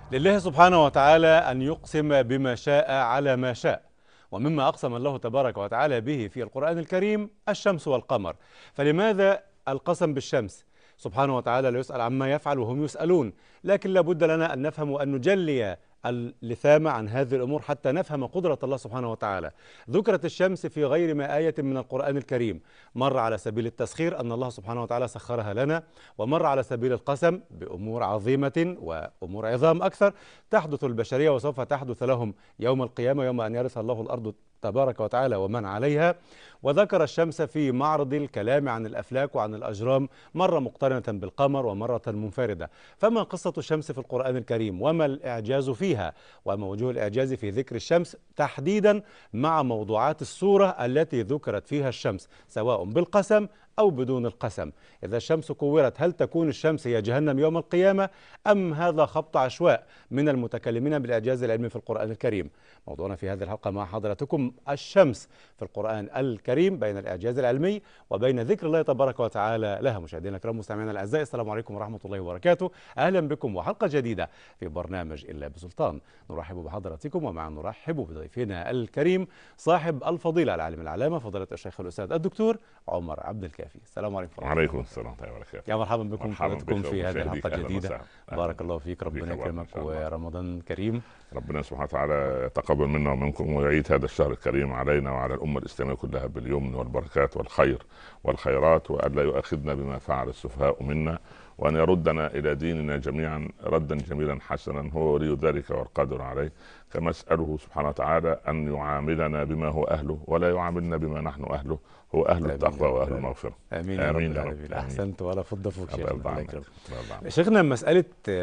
لله سبحانه وتعالى أن يقسم بما شاء على ما شاء، ومما أقسم الله تبارك وتعالى به في القرآن الكريم الشمس والقمر. فلماذا القسم بالشمس؟ سبحانه وتعالى لا يسأل عما يفعل وهم يسألون، لكن لابد لنا أن نفهم وأن نجلي اللثام عن هذه الأمور حتى نفهم قدرة الله سبحانه وتعالى. ذكرت الشمس في غير ما آية من القرآن الكريم، مر على سبيل التسخير أن الله سبحانه وتعالى سخرها لنا، ومر على سبيل القسم بأمور عظيمة وأمور عظام أكثر تحدث البشرية وسوف تحدث لهم يوم القيامة، يوم أن يرث الله الأرض تبارك وتعالى ومن عليها. وذكر الشمس في معرض الكلام عن الأفلاك وعن الأجرام، مرة مقترنة بالقمر ومرة منفردة. فما قصة الشمس في القرآن الكريم، وما الإعجاز فيها، وما وجه الإعجاز في ذكر الشمس تحديدا مع موضوعات السورة التي ذكرت فيها الشمس سواء بالقسم أو بدون القسم؟ إذا الشمس كورت، هل تكون الشمس هي جهنم يوم القيامة، أم هذا خبط عشواء من المتكلمين بالإعجاز العلمي في القرآن الكريم؟ موضوعنا في هذه الحلقة مع حضراتكم الشمس في القرآن الكريم، بين الإعجاز العلمي وبين ذكر الله تبارك وتعالى لها. مشاهدينا الكرام مستمعينا الأعزاء، السلام عليكم ورحمة الله وبركاته. أهلا بكم وحلقة جديدة في برنامج إلا بسلطان. نرحب بحضراتكم ومع نرحب بضيفنا الكريم صاحب الفضيلة العالم العلامة فضيلة الشيخ الأستاذ الدكتور عمر عبد الكافي. السلام عليكم ورحمة الله. وعليكم السلام ورحمة الله وبركاته. يا مرحبا بكم حضراتكم في هذه ومشاهديك الحلقة الجديدة. بارك الله فيك، بك ربنا الله يكرمك إن شاء الله. ورمضان كريم. ربنا سبحانه وتعالى يتقبل منا ومنكم ويعيد هذا الشهر الكريم علينا وعلى الأمة الإسلامية كلها باليمن والبركات والخير والخيرات، وألا يؤاخذنا بما فعل السفهاء منا، وأن يردنا إلى ديننا جميعا ردا جميلا حسنا، هو ولي ذلك والقادر عليه. كما أسأله سبحانه وتعالى أن يعاملنا بما هو أهله ولا يعاملنا بما نحن أهله، هو أهل التقوى وأهل المغفرة. آمين يا رب العالمين. أحسنت ولا فض فوق شيخنا. شيخنا، مسألة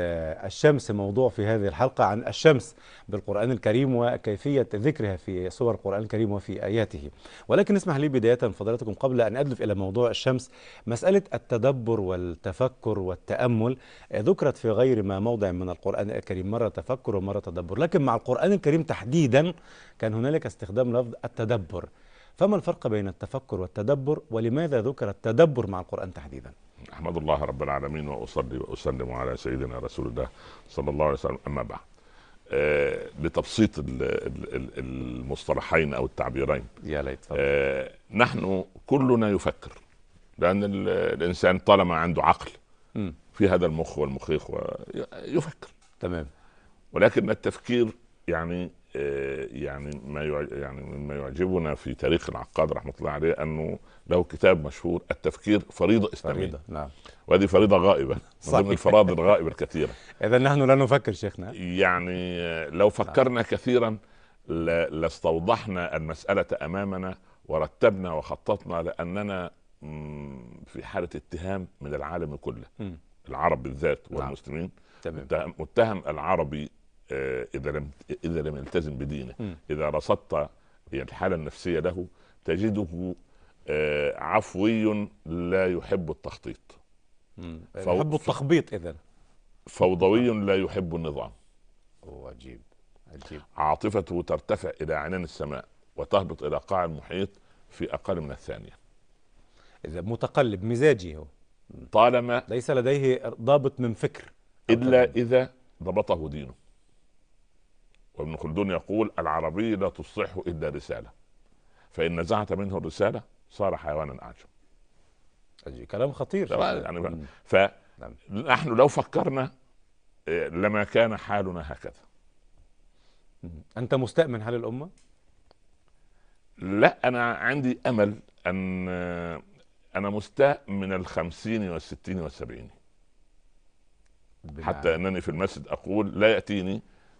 الشمس موضوع في هذه الحلقة، عن الشمس بالقرآن الكريم وكيفية ذكرها في سور القرآن الكريم وفي آياته. ولكن اسمح لي بداية فضيلتكم قبل أن أدلف إلى موضوع الشمس، مسألة التدبر والتفكر والتأمل ذكرت في غير ما موضع من القرآن الكريم، مرة تفكر ومرة تدبر، لكن مع القرآن الكريم تحديدا كان هنالك استخدام لفظ التدبر. فما الفرق بين التفكر والتدبر، ولماذا ذكر التدبر مع القرآن تحديدا؟ أحمد الله رب العالمين وأصلي وأسلم على سيدنا رسول الله صلى الله عليه وسلم. أما بعد، لتبسيط المصطلحين أو التعبيرين، يا ليت. نحن كلنا يفكر، لأن الإنسان طالما عنده عقل في هذا المخ والمخيخ يفكر. تمام. ولكن التفكير يعني مما يعجبنا في تاريخ العقاد رحمة الله عليه أنه له كتاب مشهور، التفكير فريضة إسلامية. نعم. وهذه فريضة غائبة من ضمن الفرائض الغائبة الكثيرة. إذا نحن لا نفكر شيخنا. يعني لو فكرنا كثيرا لاستوضحنا المسألة أمامنا ورتبنا وخططنا، لأننا في حالة اتهام من العالم كله، العرب بالذات والمسلمين. متهم العربي إذا لم يلتزم بدينه. إذا رصدت الحالة النفسية له تجده عفوي لا يحب التخطيط، يحب التخبيط، إذن فوضوي لا يحب النظام. عجيب عجيب. عاطفته ترتفع إلى عنان السماء وتهبط إلى قاع المحيط في أقل من الثانية. إذا متقلب مزاجي هو، طالما ليس لديه ضابط من فكر إلا إذا ضبطه دينه. وابن خلدون يقول: العربي لا تصلحه إلا رسالة، فإن نزعت منه الرسالة صار حيوانا أعجب. كلام خطير يعني. فنحن لو فكرنا لما كان حالنا هكذا. أنت مستأمن حال الأمة؟ لا، أنا عندي أمل أن أنا مستاء من 50 و60 و70، حتى أنني في المسجد أقول لا يأتيني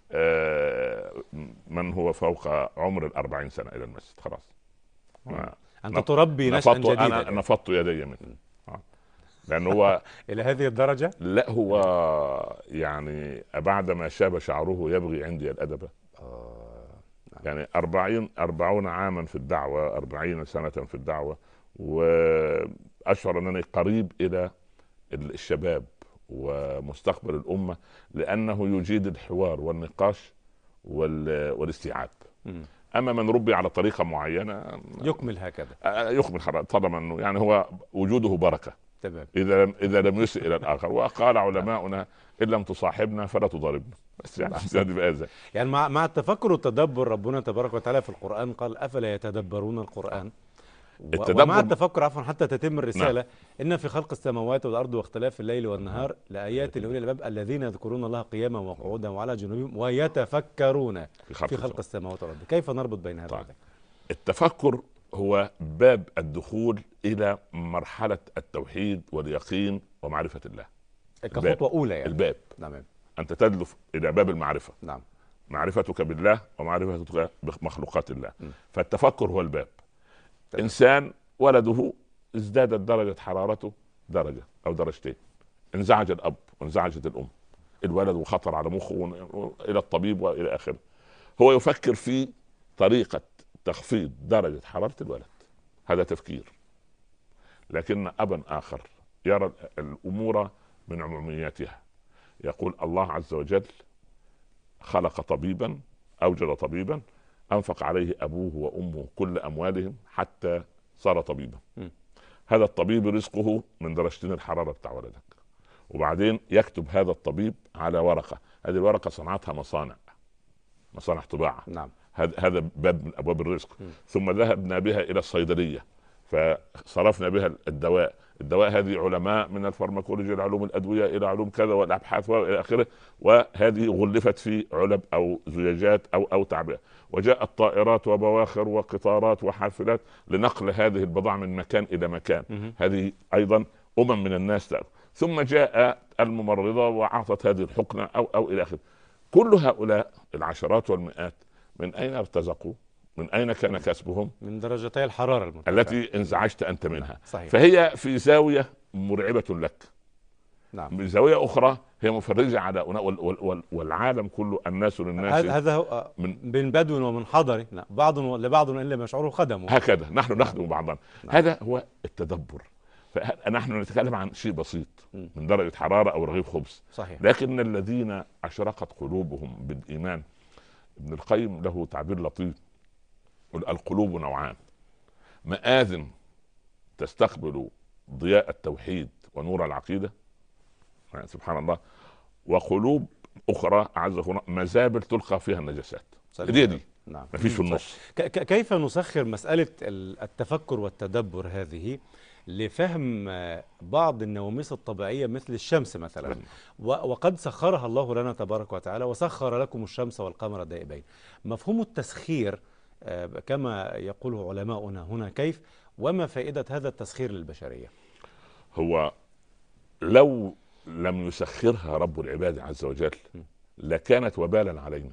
من هو فوق عمر 40 سنة إلى المسجد. خلاص، أنت تربي نشأة جديدة. أنا نفضت يدي منه، لأنه هو إلى هذه الدرجة. لا، هو يعني بعد ما شاب شعره يبغي عندي الأدب. يعني 40 عاما في الدعوة، 40 سنة في الدعوة، وأشعر أنني قريب إلى الشباب ومستقبل الأمة، لأنه يجيد الحوار والنقاش والاستيعاب. أما من ربي على طريقة معينة يكمل هكذا، يكمل طالما أنه يعني هو وجوده بركة. تمام. اذا لم يسئ الى الاخر. وقال علماؤنا ان لم تصاحبنا فلا تضاربنا. بس يعني يعني مع التفكر والتدبر، ربنا تبارك وتعالى في القرآن قال أفلا يتدبرون القرآن. ومع التدبر. التفكر عفوا حتى تتم الرسالة. نعم. إن في خلق السماوات والأرض واختلاف الليل والنهار لآيات لأولي الألباب الذين يذكرون الله قياما وقعودا وعلى جنوبهم ويتفكرون في خلق السماوات والأرض. كيف نربط بين هذا وذاك؟ التفكر هو باب الدخول إلى مرحلة التوحيد واليقين ومعرفة الله كخطوة أولى يعني. الباب. نعم. أنت تدلف إلى باب المعرفة. نعم. معرفتك بالله ومعرفتك بمخلوقات الله. فالتفكر هو الباب. تمام. إنسان ولده ازدادت درجة حرارته درجة أو درجتين، انزعج الأب وانزعجت الأم، الولد وخطر على مخه إلى الطبيب وإلى آخره. هو يفكر في طريقة تخفيض درجة حرارة الولد، هذا تفكير. لكن أبا آخر يرى الأمور من عمومياتها، يقول الله عز وجل خلق طبيبا، أوجد طبيبا، أنفق عليه أبوه وأمه كل أموالهم حتى صار طبيبا. هذا الطبيب رزقه من درجتين الحرارة بتاع ولدك، وبعدين يكتب هذا الطبيب على ورقة، هذه الورقة صنعتها مصانع طباعة. نعم. هذا باب من أبواب الرزق. ثم ذهبنا بها إلى الصيدلية فصرفنا بها الدواء هذه علماء من الفارماكولوجيا لعلوم الأدوية إلى علوم كذا والأبحاث وإلى آخره، وهذه غلفت في علب أو زجاجات أو تعبئة، وجاءت طائرات وبواخر وقطارات وحافلات لنقل هذه البضائع من مكان إلى مكان. هذه أيضا من الناس ثم جاء الممرضة وأعطت هذه الحقنة أو إلى آخره. كل هؤلاء العشرات والمئات من أين ارتزقوا؟ من أين كان كسبهم؟ من درجتي الحرارة المرتفعة التي انزعجت أنت منها. صحيح. فهي في زاوية مرعبة لك. نعم. من زاوية أخرى هي مفرجة على والعالم كله الناس للناس. هذا هو من بدو ومن حضر. نعم. بعض لبعض إن لم يشعروا خدموا. هكذا نحن نخدم بعضنا. نعم. هذا هو التدبر. فنحن نتكلم عن شيء بسيط من درجة حرارة أو رغيف خبز. صحيح. لكن الذين أشرقت قلوبهم بالإيمان، ابن القيم له تعبير لطيف، القلوب نوعان: مآذن تستقبل ضياء التوحيد ونور العقيدة، يعني سبحان الله، وقلوب أخرى أعزكم مزابل تلقى فيها النجاسات. دي نعم. ما فيش في النص. كيف نسخر مسألة التفكر والتدبر هذه لفهم بعض النواميس الطبيعية مثل الشمس مثلا، وقد سخرها الله لنا تبارك وتعالى، وسخر لكم الشمس والقمر دائبين. مفهوم التسخير كما يقوله علماؤنا هنا كيف، وما فائدة هذا التسخير للبشرية؟ هو لو لم يسخرها رب العباد عز وجل لكانت وبالا علينا.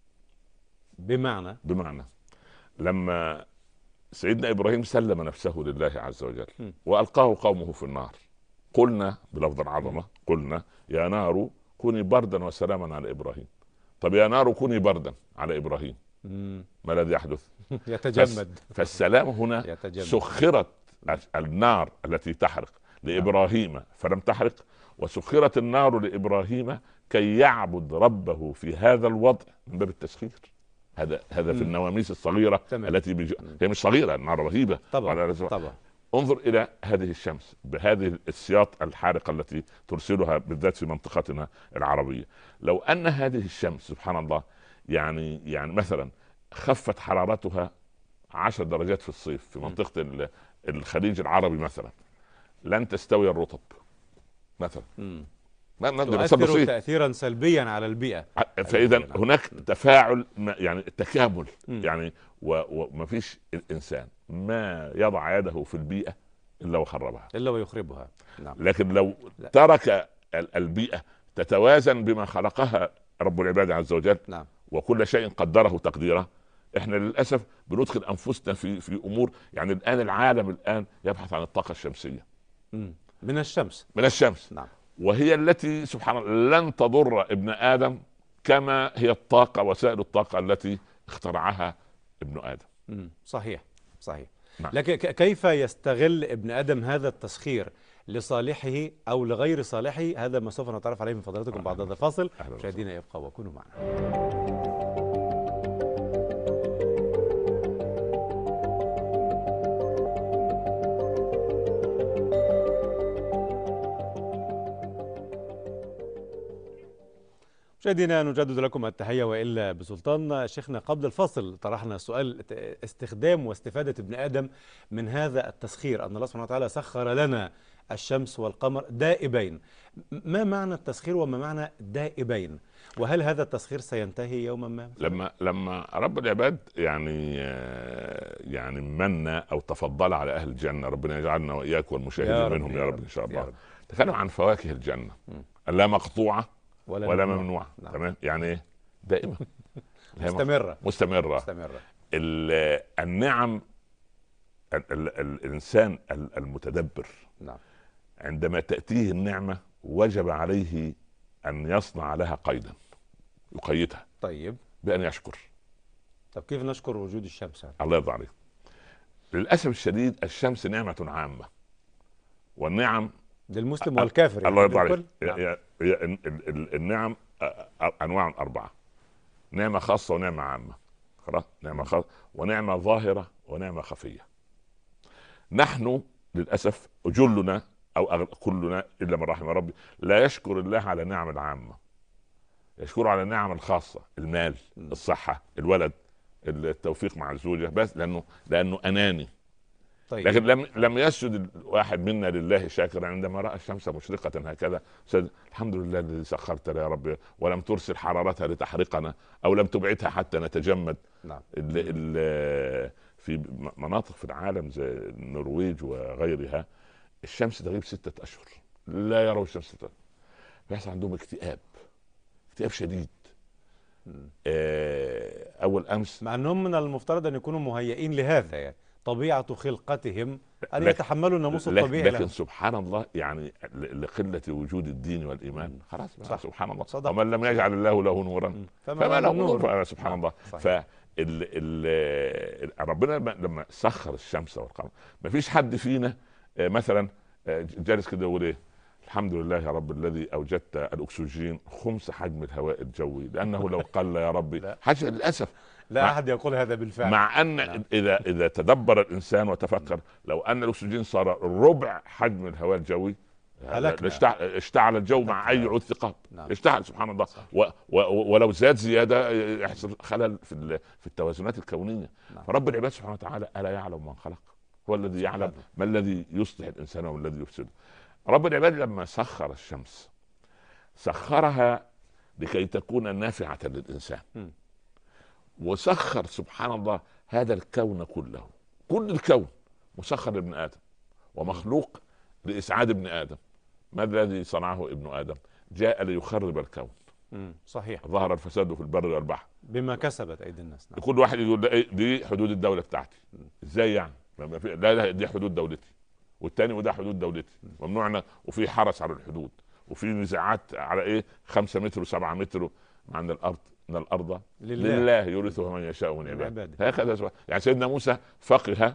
بمعنى لما سيدنا إبراهيم سلم نفسه لله عز وجل وألقاه قومه في النار، قلنا بلفظ العظمة، قلنا يا نار كوني بردا وسلاما على إبراهيم. طب يا نار كوني بردا على إبراهيم، ما الذي يحدث؟ يتجمد. فالسلام هنا يتجمد. سخرت النار التي تحرق لإبراهيم فلم تحرق، وسخرت النار لإبراهيم كي يعبد ربه في هذا الوضع من باب التسخير. هذا في النواميس الصغيرة التي هي مش صغيرة، النار رهيبة طبعا. انظر إلى هذه الشمس بهذه السياط الحارقة التي ترسلها بالذات في منطقتنا العربية. لو أن هذه الشمس سبحان الله يعني مثلا خفت حرارتها 10 درجات في الصيف في منطقة الخليج العربي مثلا، لن تستوي الرطب مثلا. تؤثر تأثيرا سلبيا على البيئة. فإذا هناك تفاعل يعني تكامل يعني وما فيش الإنسان ما يضع يده في البيئة إلا وخربها إلا ويخربها. نعم. لكن لو ترك البيئة تتوازن بما خلقها رب العباد عز وجل، نعم، وكل شيء قدره تقديره، احنا للأسف بندخل أنفسنا في أمور. يعني الآن العالم الآن يبحث عن الطاقة الشمسية من الشمس. نعم. وهي التي سبحان الله لن تضر ابن آدم كما هي الطاقة وسائل الطاقة التي اخترعها ابن آدم. صحيح. نعم. لكن كيف يستغل ابن آدم هذا التسخير لصالحه أو لغير صالحه؟ هذا ما سوف نتعرف عليه من فضلاتكم بعد هذا الفاصل. مشاهدينا يبقى وكونوا معنا. مشاهدينا نجدد لكم التحية وإلا بسلطان. شيخنا قبل الفصل طرحنا سؤال استخدام واستفادة ابن آدم من هذا التسخير، أن الله سبحانه وتعالى سخر لنا الشمس والقمر دائبين. ما معنى التسخير وما معنى دائبين؟ وهل هذا التسخير سينتهي يوما ما؟ لما رب العباد يعني من او تفضل على اهل الجنه، ربنا يجعلنا واياك والمشاهدين منهم يا رب ان شاء الله. تكلم عن فواكه الجنه، لا مقطوعه ولا ممنوعه. نعم. تمام، يعني ايه؟ دائمه مستمره. النعم، الانسان المتدبر، نعم، عندما تاتيه النعمه وجب عليه ان يصنع لها قيدا يقيدها. طيب، بأن يشكر. طب كيف نشكر وجود الشمس؟ الله يرضى عليك. للأسف الشديد الشمس نعمة عامة، والنعم للمسلم والكافر. الله يرضى عليك. النعم أنواع 4: نعمة خاصة ونعمة عامة، خلاص، نعمة خاصة ونعمة ظاهرة ونعمة خفية. نحن للأسف جلنا أو كلنا إلا من رحم ربي لا يشكر الله على النعم العامة، يشكر على النعم الخاصة: المال، الصحة، الولد، التوفيق مع الزوجة، بس لأنه أناني. طيب. لكن لم يسجد الواحد منا لله شاكرا عندما رأى الشمس مشرقة هكذا، الحمد لله الذي سخرت يا رب ولم ترسل حرارتها لتحرقنا أو لم تبعدها حتى نتجمد. نعم. في مناطق في العالم زي النرويج وغيرها الشمس تغيب 6 أشهر، لا يروا الشمس، بيحصل عندهم اكتئاب شديد. اول امس، مع انهم من المفترض ان يكونوا مهيئين لهذا، يعني طبيعه خلقتهم ان يتحملوا الناموس الطبيعي لكن سبحان الله، يعني لقله وجود الدين والايمان خلاص. سبحان الله. صدق. ومن لم يجعل الله له نورا فما له نور. سبحان الله. ربنا لما سخر الشمس والقمر، ما فيش حد فينا مثلا جالس كده يقول ايه: الحمد لله يا رب الذي اوجدت الاكسجين 5 حجم الهواء الجوي، لانه لو قل يا ربي حاجه. للاسف لا احد يقول هذا بالفعل، مع ان نعم. اذا تدبر الانسان وتفكر، لو ان الاكسجين صار ربع حجم الهواء الجوي اشتعل الجو مع اي عود ثقاب. نعم. اشتعل سبحان الله. ولو زاد زياده يحصل خلل في التوازنات الكونيه. نعم. فرب العباد سبحانه وتعالى الا يعلم من خلق، هو الذي يعلم ما الذي يصلح الانسان وما الذي يفسده. رب العباد لما سخر الشمس سخرها لكي تكون نافعة للإنسان، وسخر سبحان الله هذا الكون كله، كل الكون مسخر لابن آدم ومخلوق لإسعاد ابن آدم. ما الذي صنعه ابن آدم؟ جاء ليخرب الكون. صحيح. ظهر الفساد في البر والبحر بما كسبت أيدي الناس. نعم. كل واحد يقول دي حدود الدولة بتاعتي. ازاي يعني؟ لا دي حدود دولتي، والتاني وده حدود دولتي، ممنوعنا، وفي حرس على الحدود، وفي نزاعات على ايه 5 متر و7 متر عن الارض. ان الارض لله يورثها من يشاء من عباده. هكذا يعني سيدنا موسى فقه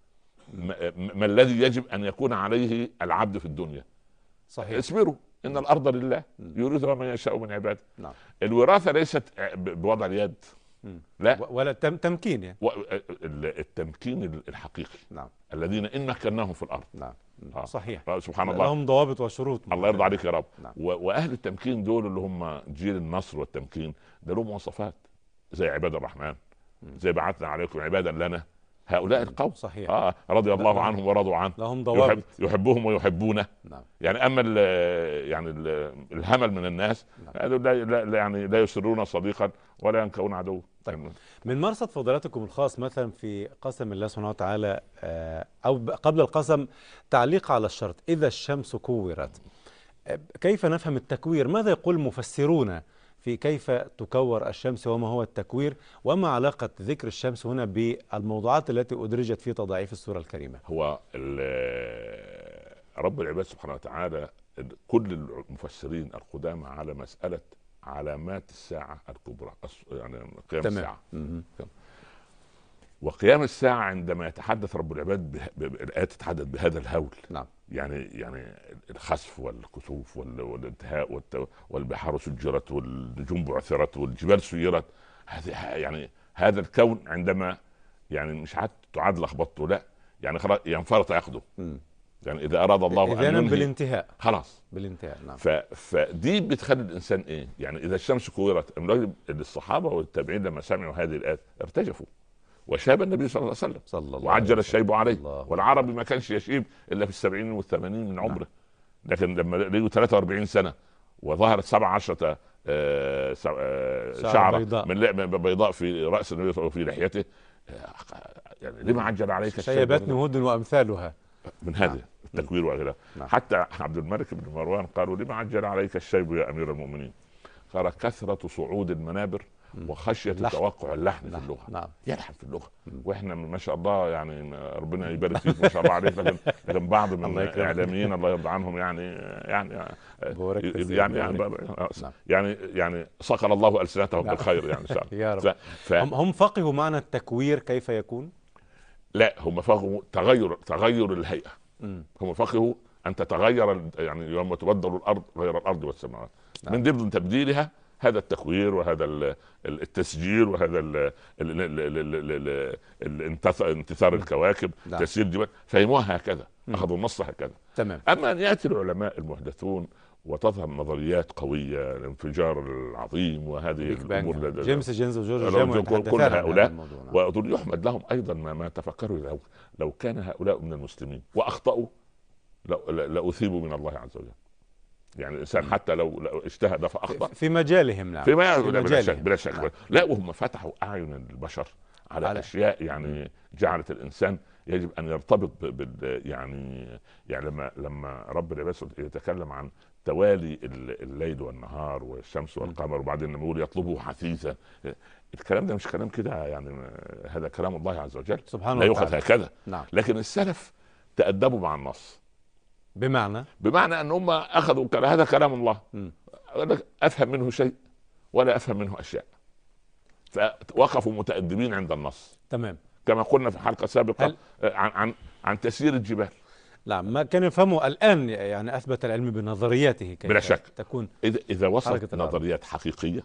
ما الذي يجب ان يكون عليه العبد في الدنيا. صحيح. اصبروا ان الارض لله يورثها من يشاء من عباده. نعم. الوراثه ليست بوضع اليد، لا، ولا تمكين، يعني التمكين الحقيقي. نعم. الذين ان مكناهم في الارض. نعم. صحيح. سبحان الله، لهم ضوابط وشروط. الله يرضى عليك يا رب. نعم. واهل التمكين دول اللي هم جيل النصر والتمكين، ده لهم مواصفات زي عباد الرحمن، زي بعثنا عليكم عبادا لنا. هؤلاء القوم صحيح. رضي الله عنهم ورضوا عنه، لهم ضوابط، يحبهم ويحبونه. نعم. يعني اما الهمل من الناس، نعم، لا يسرون صديقا ولا ينكون عدوا. طيب، من مرصد فضيلتكم الخاص مثلا في قسم الله سبحانه وتعالى، او قبل القسم تعليق على الشرط: اذا الشمس كورت، كيف نفهم التكوير؟ ماذا يقول المفسرون في كيف تكور الشمس وما هو التكوير، وما علاقة ذكر الشمس هنا بالموضوعات التي أدرجت في تضعيف السورة الكريمة؟ هو رب العباد سبحانه وتعالى كل المفسرين القدامى على مسألة علامات الساعة الكبرى، يعني قيام الساعة. وقيام الساعة عندما يتحدث رب العباد الآيات تتحدث بهذا الهول. نعم. يعني الخسف والكسوف والانتهاء والبحار سجرت والنجوم بعثرت والجبال سيرت. يعني هذا الكون عندما يعني مش تعاد لخبطته، لا، يعني خلاص ينفرط ياخده. يعني اذا اراد الله ان إذن ينهي بالانتهاء. خلاص بالانتهاء. نعم. فدي بتخلي الانسان ايه؟ يعني اذا الشمس كورت، الصحابه والتابعين لما سمعوا هذه الايات ارتجفوا، وشاب النبي صلى الله عليه وسلم وعجل الشيب عليه. والعربي ما كانش يشيب الا في السبعين والثمانين من عمره. لكن لما لقوا 43 سنه وظهرت 17 شعره بيضاء في راس النبي وفي لحيته، يعني لما عجل عليك شيبتني هود وامثالها من هذا التكوير وغيره. حتى عبد الملك بن مروان قالوا لما عجل عليك الشيب يا امير المؤمنين؟ قال كثرة صعود المنابر وخشية توقع اللحن في اللغة. يلحن في اللغة، واحنا ما شاء الله يعني ربنا يبارك فيك ما شاء الله عليك، لكن بعض من الاعلاميين الله يرضى عنهم يعني صقل الله ألسنتهم بالخير يعني يا رب. هم فقهوا معنى التكوير كيف يكون؟ لا، هم فقهوا تغير الهيئة. هم فقهوا أن تتغير، يعني يوم تبدل الأرض غير الأرض والسماوات. من ضمن تبديلها هذا التكوير وهذا التسجيل وهذا انتثار الكواكب، تسيير الجبال، فهموها هكذا، أخذوا النص هكذا. تمام. أما أن يأتي العلماء المحدثون وتظهر نظريات قوية، الانفجار العظيم وهذه الأمور، جيمس جينز وجورج كل هؤلاء، ودول يحمد لهم أيضا ما تفكروا. لو كان هؤلاء من المسلمين وأخطأوا لأثيبوا من الله عز وجل. يعني الانسان حتى لو اجتهد فاخطا في مجالهم. نعم. في مجالهم بلا شك. نعم. لا، وهم فتحوا اعين البشر على اشياء يعني جعلت الانسان يجب ان يرتبط يعني لما رب العباد يتكلم عن توالي الليل والنهار والشمس والقمر، وبعدين نقول يطلبه حثيثا. الكلام ده مش كلام كده، يعني هذا كلام الله عز وجل سبحانه لا يؤخذ هكذا. نعم. لكن السلف تأدبوا مع النص، بمعنى ان هم اخذوا هذا كلام الله، افهم منه شيء ولا افهم منه اشياء، فوقفوا متأدبين عند النص. تمام. كما قلنا في حلقة سابقة عن تسيير الجبال. نعم، ما كانوا يفهموا الآن، يعني أثبت العلم بنظرياته كيف بلا شك تكون إذا وصلت نظريات حقيقية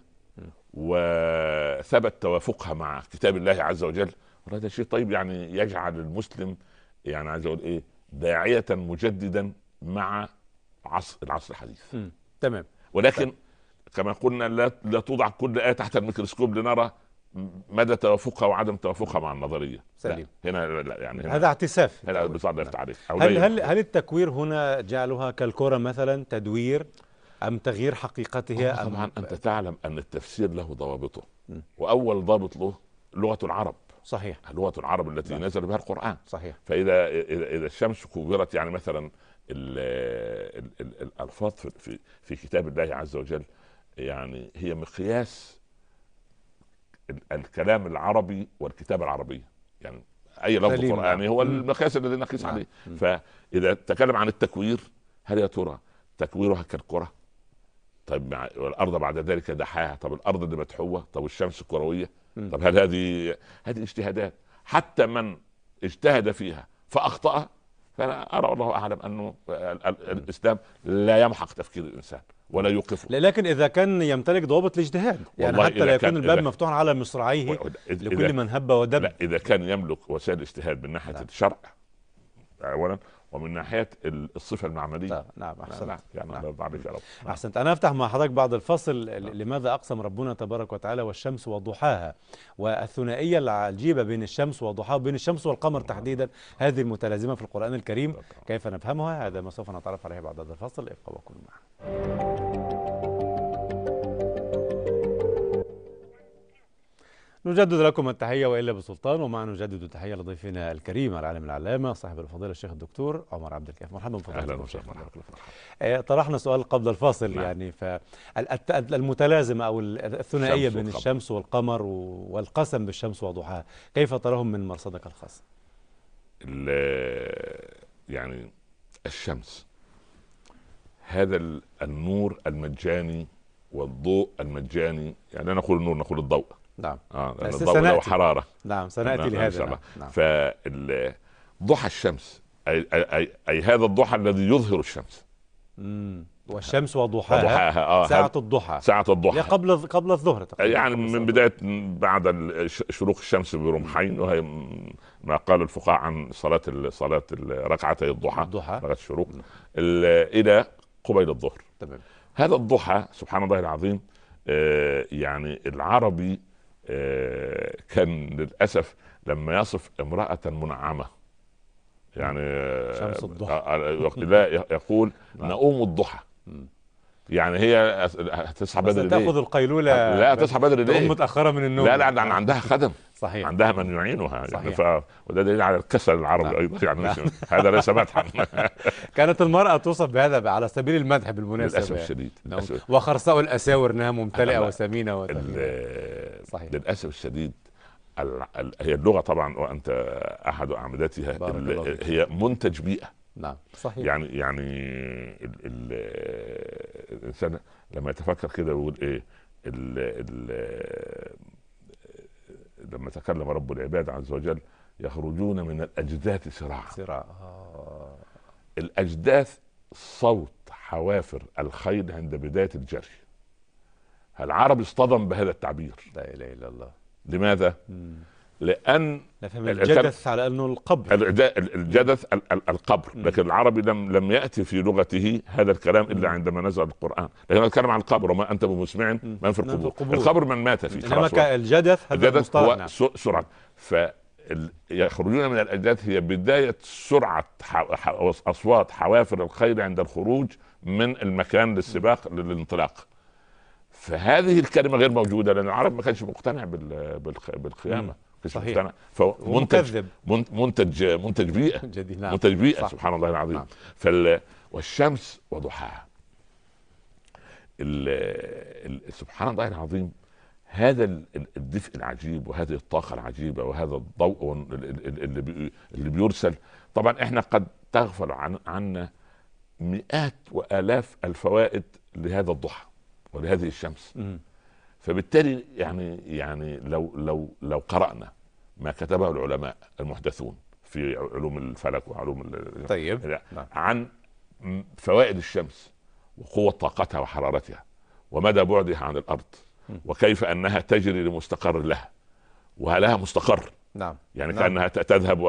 وثبت توافقها مع كتاب الله عز وجل، هذا شيء طيب، يعني يجعل المسلم يعني عايز اقول ايه، داعية مجددا مع العصر الحديث. تمام. ولكن كما قلنا لا توضع كل آية تحت الميكروسكوب لنرى مدى توافقها وعدم توافقها مع النظرية. سليم. هنا يعني هذا اعتساف. هنا بصدد التعريف. هل التكوير هنا جعلها كالكرة مثلا تدوير أم تغيير حقيقتها؟ طبعا أنت تعلم أن التفسير له ضوابطه، وأول ضابط له لغة العرب. صحيح. لغة العرب التي نزل بها القرآن. صحيح. فإذا الشمس كورت، يعني مثلا الألفاظ في كتاب الله عز وجل يعني هي مقياس الكلام العربي والكتابة العربية، يعني أي لفظ قرآني هو المقياس الذي نقيس عليه. فإذا تكلم عن التكوير، هل يا ترى تكويرها كالكرة؟ طيب الأرض بعد ذلك دحاها، طب الأرض اللي مدحوة، طب الشمس كروية. طب هل هذه اجتهادات؟ حتى من اجتهد فيها فأخطأ، فأنا أرى والله أعلم أنه الإسلام لا يمحق تفكير الإنسان ولا يوقفه. لكن إذا كان يمتلك ضوابط الاجتهاد، يعني حتى لا يكون الباب مفتوحا على مصراعيه لكل من هب ودب. لا، إذا كان يملك وسائل اجتهاد من ناحية الشرع أولا، ومن ناحية الصفة المعملية. نعم. أحسنت. أحسنت. أنا أفتح مع حضرتك بعد الفصل لماذا أقسم ربنا تبارك وتعالى والشمس وضحاها، والثنائية العجيبة بين الشمس وضحاها وبين الشمس والقمر تحديدا، هذه المتلازمة في القرآن الكريم، كيف نفهمها؟ هذا ما سوف نتعرف عليه بعد هذا الفصل. ابقوا وكونوا معنا. نجدد لكم التحية وإلا بسلطان، ومعنا نجدد التحية لضيفنا الكريم العالم العلامة صاحب الفضيلة الشيخ الدكتور عمر عبد الكافي. مرحبا بفضيلة الشيخ. طرحنا سؤال قبل الفاصل. يعني فالمتلازمة أو الثنائية بين الشمس والقمر والقسم بالشمس وضحاها، كيف تراهم من مرصدك الخاص؟ يعني الشمس هذا النور المجاني والضوء المجاني، يعني لا نقول النور، نقول الضوء. نعم. الضوء له حرارة. نعم، سنأتي لهذا. نعم. فضحى الشمس أي هذا الضحى الذي يظهر الشمس. والشمس وضحاها ساعة الضحى، ساعة الضحى قبل الظهر تقريبا، يعني من بداية بعد شروق الشمس برمحين، وهي ما قال الفقهاء عن صلاة ركعتي الضحى ركعة الشروق إلى قبيل الظهر. تمام. هذا الضحى سبحان الله العظيم، يعني العربي كان للأسف لما يصف امرأة منعمة، يعني شمس الضحى لا يقول نؤوم الضحى، يعني هي تصحى بدري ليه؟ تاخذ القيلوله، لا تصحى بدري ليه؟ متاخره من النوم. لا عندها خدم، صحيح، عندها من يعينها صحيح. يعني وده دليل على الكسل العربي ايضا يعني هذا ليس مدحا. كانت المراه توصف بهذا على سبيل المدح بالمناسبه، للاسف الشديد. وخرساء الاساور انها ممتلئه وسمينه صحيح. للاسف الشديد هي اللغه طبعا، وانت احد اعمدتها، هي منتج بيئه. نعم صحيح. يعني الانسان لما يتفكر كده ويقول ايه لما تكلم رب العباد عز وجل يخرجون من الاجداث سراعا. الاجداث صوت حوافر الخيل عند بدايه الجري. العرب اصطدم بهذا التعبير، لا اله الا الله. لماذا؟ لان نفهم الجدث على انه القبر، الجدث القبر، لكن العربي لم ياتي في لغته هذا الكلام الا عندما نزل القران، لكن نتكلم عن القبر وما انت بمسمع من في القبور. القبر من مات فيه. انما الجدث هو سرعه. يخرجون من الاجداث هي بدايه سرعه اصوات حوافر الخيل عند الخروج من المكان للسباق للانطلاق. فهذه الكلمه غير موجوده لان العرب ما كانش مقتنع بالقيامه. صحيح. منتج بيئه جديد. نعم. منتج بيئه. سبحان الله العظيم. نعم. والشمس وضحاها. سبحان الله العظيم، هذا الدفء العجيب وهذه الطاقه العجيبه وهذا الضوء اللي بيرسل. طبعا احنا قد تغفل عنا مئات والاف الفوائد لهذا الضحى ولهذه الشمس. فبالتالي يعني لو قرأنا ما كتبه العلماء المحدثون في علوم الفلك وعلوم طيب. عن فوائد الشمس وقوة طاقتها وحرارتها ومدى بعدها عن الأرض وكيف أنها تجري لمستقر لها ولها مستقر. نعم. يعني كأنها تذهب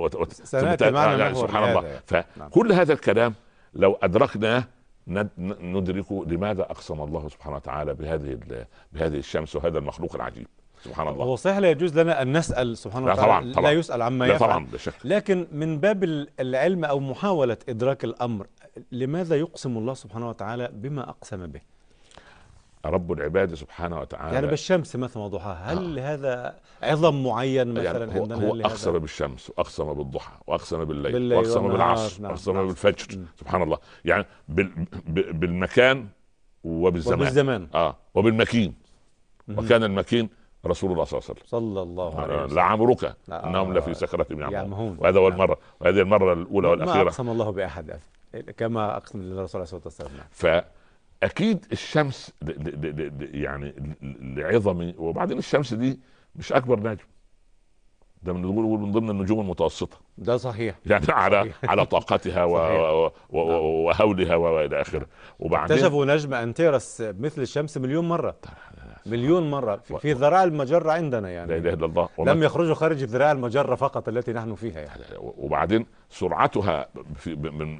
سبحان الله. فكل هذا الكلام لو أدركناه ندرك لماذا أقسم الله سبحانه وتعالى بهذه الشمس وهذا المخلوق العجيب. سبحان الله. هو صحيح لا يجوز لنا أن نسأل سبحانه وتعالى، لا يسأل عما يفعل طبعا، لكن من باب العلم أو محاولة إدراك الأمر، لماذا يقسم الله سبحانه وتعالى بما أقسم به؟ رب العباد سبحانه وتعالى يعني بالشمس مثلا وضحاها، هل هذا عظم معين مثلا يعني عندنا؟ هو أقسم بالشمس وأقسم بالضحى وأقسم بالليل وأقسم بالعصر وأقسم بالفجر. سبحان الله. يعني بالمكان وبالزمان وبالمكين. وكان المكين رسول الله صلى الله عليه وسلم. لعمرك انهم لفي سكرتهم يعمهون. وهذا هو المره، وهذه المره الاولى والاخيره. ما اقسم الله باحد كما اقسم للرسول صلى الله عليه وسلم. فاكيد الشمس يعني لعظم، وبعدين الشمس دي مش اكبر نجم، ده من ضمن النجوم المتوسطه. ده صحيح. يعني على طاقتها وهولها والى اخره. وبعدين اكتشفوا نجم انتيرس مثل الشمس مليون مرة في ذراع المجرة عندنا، يعني لا إله إلا الله. لم يخرجوا خارج ذراع المجرة فقط التي نحن فيها يعني. وبعدين سرعتها من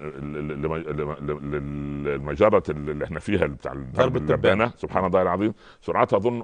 المجرة اللي احنا فيها بتاع درب اللبانة، سبحان الله العظيم، سرعتها أظن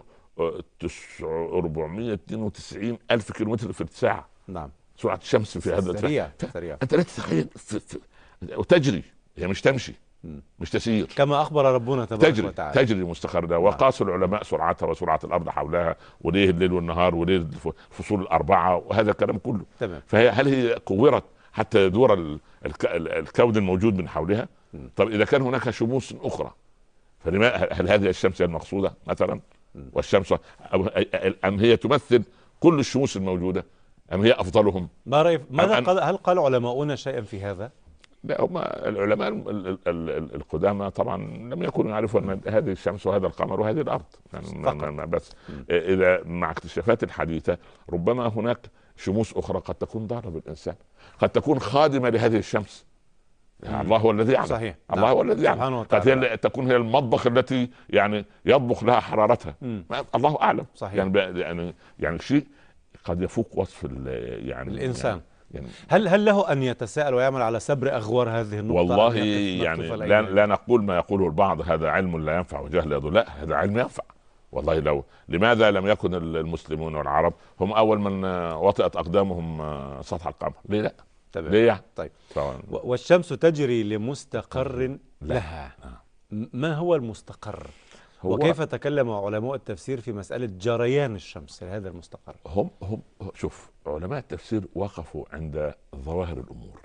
492 ألف كيلومتر في الساعة. نعم. سرعة الشمس في هذا سريع. أنت لا تتخيل وتجري، هي مش تمشي، مش تسير، كما أخبر ربنا تبارك وتعالى. تجري مستقرة. وقاسوا العلماء سرعتها وسرعة الأرض حولها، وليه الليل والنهار، وليه الفصول الأربعة، وهذا الكلام كله. تمام. هل هي كورت حتى يدور الكون الموجود من حولها؟ طب إذا كان هناك شموس أخرى، هل هذه الشمس هي المقصودة مثلا؟ والشمس أم هي تمثل كل الشموس الموجودة، أم هي أفضلهم؟ هل قال علماؤنا شيئا في هذا؟ لا، هم العلماء القدامى طبعا لم يكونوا يعرفوا ان هذه الشمس وهذا القمر وهذه الارض يعني بس اذا مع اكتشافات الحديثه ربما هناك شموس اخرى قد تكون ضاره بالانسان، قد تكون خادمه لهذه الشمس. الله هو الذي يعلم. صحيح. الله هو الذي يعلم. قد هي تكون هي المطبخ التي يعني يطبخ لها حرارتها. الله اعلم. صحيح. يعني شيء قد يفوق وصف يعني الانسان. يعني هل له ان يتساءل ويعمل على سبر اغوار هذه النقطه؟ والله يعني لا نقول ما يقوله البعض هذا علم لا ينفع وجهل يضل، لا، هذا علم ينفع والله. لماذا لم يكن المسلمون والعرب هم اول من وطئت اقدامهم سطح القمر؟ ليه لا؟ ليه يعني؟ طيب. والشمس تجري لمستقر لها. ما هو المستقر؟ وكيف تكلم علماء التفسير في مسألة جريان الشمس لهذا المستقر؟ هم شوف، علماء التفسير وقفوا عند ظواهر الأمور،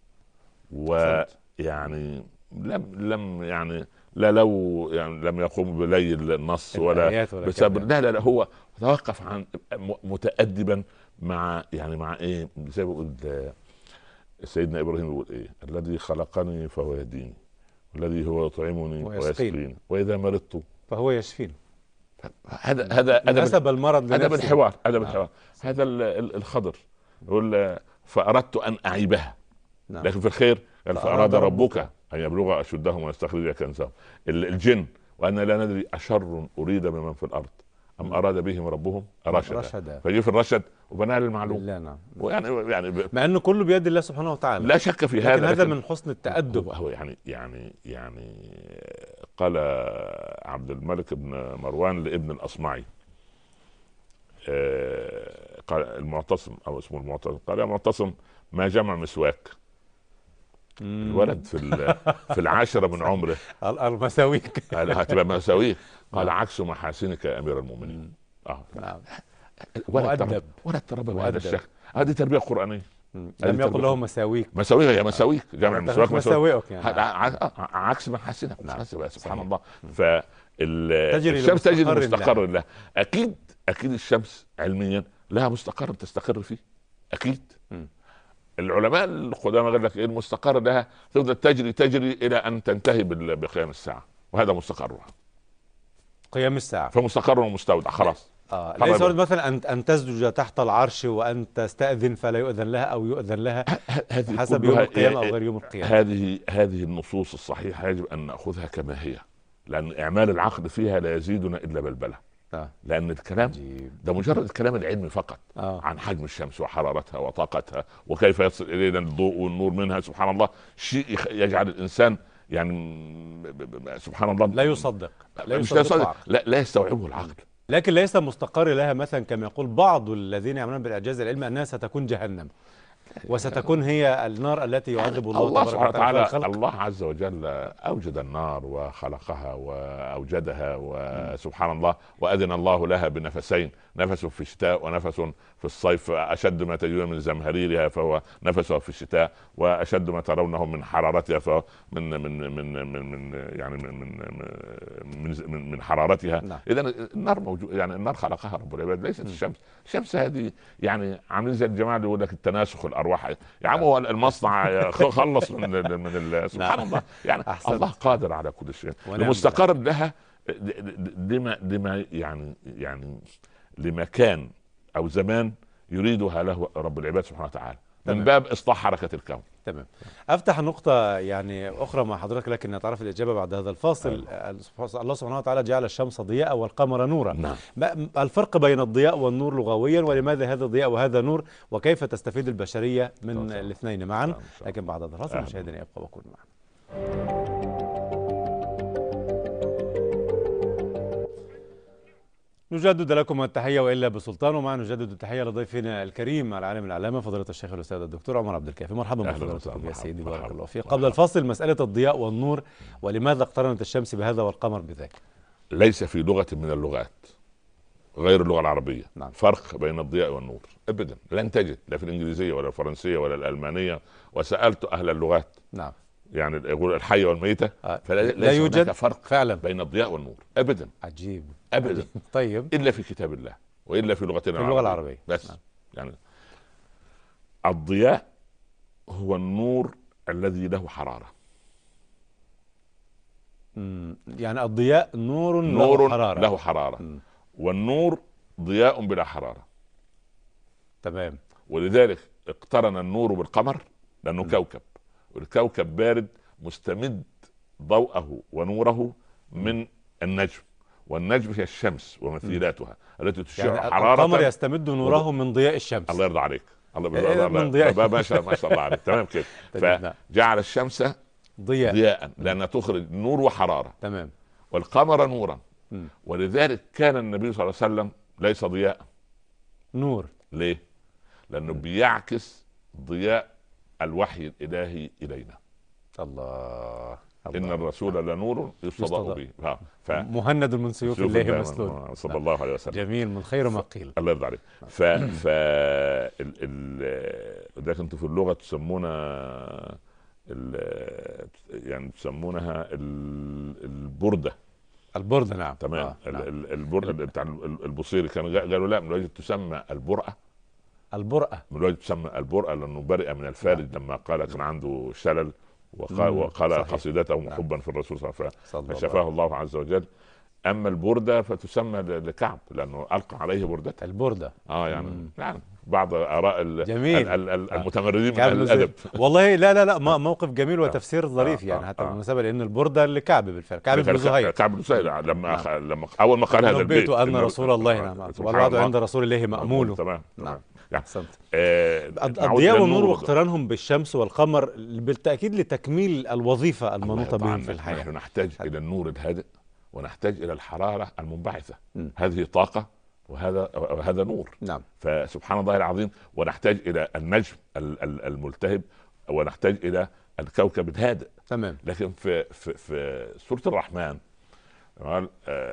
ويعني لم يعني لو يعني لم يقوم بلي النص ولا بسبب لا هو توقف عن متأدبا مع ايه، زي ما بيقول سيدنا ابراهيم بيقول ايه: الذي خلقني فهو يهديني، والذي هو يطعمني ويسقيني، واذا مرضت فهو يشفيني. هذا نسب المرض لنفسه. هذا بالحوار. هذا الخضر يقول: فاردت ان اعيبها. لكن في الخير قال: فاراد ربك ان يبلغ اشدهم ويستخرج كنزهم. الجن: وان لا ندري اشر اريد بمن في الارض ام اراد بهم ربهم رشدا. فيجي في الرشد وبناء للمعلوم. نعم. يعني مع انه كله بيد الله سبحانه وتعالى، لا شك في هذا. لكن هذا من حسن التأدب. هو يعني قال عبد الملك بن مروان لابن الأصمعي، قال المعتصم او اسمه المعتصم، قال: يا معتصم، ما جمع مسواك؟ الولد في العاشرة من عمره المساويك. قال: هتبقى مساويك. قال: عكس محاسنك يا امير المؤمنين. نعم. ولا تربى بهذا الشكل. هذه تربية قرآنية. لم يقل له مساويك. يا مساويك، جمع مسواك مساويك يعني. عكس محاسنك. سبحان الله. الشمس تجري مستقر لها. اكيد الشمس علميا لها مستقر تستقر فيه، اكيد. العلماء القدامى قال لك ايه المستقر لها؟ تفضل تجري الى ان تنتهي بقيام الساعه، وهذا مستقرها قيام الساعه، فمستقر ومستودع خلاص. ليس مثلا ان تزدج تحت العرش وان تستأذن فلا يؤذن لها او يؤذن لها حسب يوم القيامه او غير يوم القيامه. هذه النصوص الصحيحه يجب ان ناخذها كما هي، لان اعمال العقل فيها لا يزيدنا الا بلبله. لان الكلام ده مجرد الكلام العلمي فقط عن حجم الشمس وحرارتها وطاقتها وكيف يصل الينا الضوء والنور منها. سبحان الله، شيء يجعل الانسان يعني سبحان الله لا يصدق لا يستوعبه العقل. لكن ليس مستقر لها مثلا كما يقول بعض الذين يعملون بالاعجاز العلمي انها ستكون جهنم وستكون هي النار التي يعذب الله سبحانه وتعالى. الله عز وجل أوجد النار وخلقها وأوجدها، وسبحان الله، وأذن الله لها بنفسين: نفس في الشتاء ونفس في الصيف، أشد ما تجدون من زمهريرها فهو نفسها في الشتاء، وأشد ما ترونه من حرارتها فهو من حرارتها. إذن النار موجود، يعني النار خلقها رب العباد، ليست الشمس. الشمس هذه يعني عاملين زي الجماعة اللي يقول لك التناسخ الأرواح. يا عم هو المصنع خلص من سبحان الله. يعني الله قادر على كل شيء. المستقر لها لما يعني لمكان او زمان يريدها له رب العباد سبحانه وتعالى، من باب اصلاح حركة الكون. تمام. افتح نقطة يعني اخرى مع حضرتك، لكن نتعرف الاجابة بعد هذا الفاصل. الله سبحانه وتعالى جعل الشمس ضياء والقمر نورا. نعم. الفرق بين الضياء والنور لغويا، ولماذا هذا ضياء وهذا نور، وكيف تستفيد البشرية من الاثنين معا؟ لكن بعد هذا الفاصل مشاهدينا يبقى وكون معنا. نجدد لكم التحية وإلا بسلطان، ومع نجدد التحية لضيفنا الكريم العالم العلامة فضيلة الشيخ الأستاذ الدكتور عمر عبد الكافي. مرحبا بحضرتكم يا سيدي، بارك الله فيك. قبل الفاصل مسألة الضياء والنور، ولماذا اقترنت الشمس بهذا والقمر بذاك؟ ليس في لغة من اللغات غير اللغة العربية فرق بين الضياء والنور أبدا، لن تجد لا في الإنجليزية ولا الفرنسية ولا الألمانية. وسألت أهل اللغات يعني يقول الحية والميتة، لا يوجد فرق فعلا بين الضياء والنور أبدا. عجيب أبدا. طيب، إلا في كتاب الله وإلا في لغتنا في اللغة العربية بس. يعني الضياء هو النور الذي له حرارة. يعني الضياء نور له حرارة. والنور ضياء بلا حرارة. تمام. ولذلك اقترن النور بالقمر لأنه كوكب، والكوكب بارد مستمد ضوءه ونوره من النجم، والنجم هي الشمس ومثيلاتها التي تشع يعني حرارة. القمر يستمد نوره من ضياء الشمس. الله يرضى عليك، من ضياء ما شاء الله عليك، تمام كده. فجعل الشمس ضياء لأنها تخرج نور وحرارة، تمام، والقمر نورا. ولذلك كان النبي صلى الله عليه وسلم ليس ضياء، نور. ليه؟ لأنه بيعكس ضياء الوحي الإلهي إلينا. الله. إن الرسول لنور يستضاء به، مهند من سيوف الله مسلول، صلى الله عليه وسلم. جميل، من خير ما قيل. الله يرضى عليك. ده كنتوا في اللغة تسمونها يعني تسمونها البردة. البردة، نعم، تمام. البردة بتاع البصيري كان قالوا لا، من وجه تسمى البرأة. البرأة من وجه تسمى البرأة لأنه برئ من الفارج لما قال كان عنده شلل وقال قصيدته حبا في الرسول صلى الله عليه وسلم فشفاه الله عز وجل. اما البردة فتسمى لكعب لانه القى عليه بردته. البردة يعني بعض اراء المتمردين من اهل الادب. والله لا موقف جميل وتفسير ظريف يعني حتى بالمناسبه، لان البردة لكعب بالفعل، كعب بن زهير. كعب بن زهير لما اول ما قال هذا البيت ان رسول الله والوعد عند رسول الله مأمول. تمام. الضياء والنور واقترانهم بالشمس والقمر بالتأكيد لتكميل الوظيفة المنوطة بهم في الحياة. نحن نحتاج إلى النور الهادئ، ونحتاج إلى الحرارة المنبعثة. هذه طاقة وهذا نور. نعم. فسبحان الله العظيم. ونحتاج إلى النجم الملتهب، ونحتاج إلى الكوكب الهادئ. تمام. لكن في سورة الرحمن قال